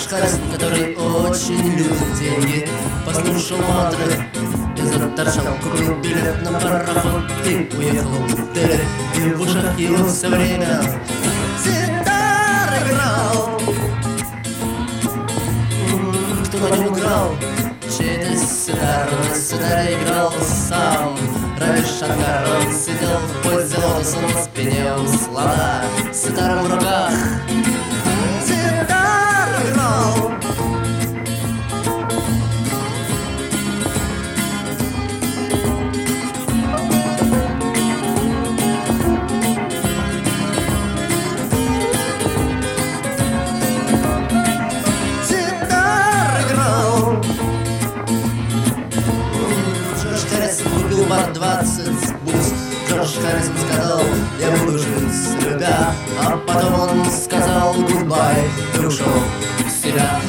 Харрисон, который очень любит деньги, послушал мантры и заторчал, купил билет на пароход и уехал в Дели. И в ушах его все время ситар играл. Кто на нем играл? Чей-то ситар, на ситаре играл сам Рави Шанкар. Он сидел в позе лотоса на спине у слона, с ситаром в руках. Ситар играл. Бар 20 бус. Джордж Харрисон сказал: я буду жить с любя. А потом он сказал гудбай и ушел в себя.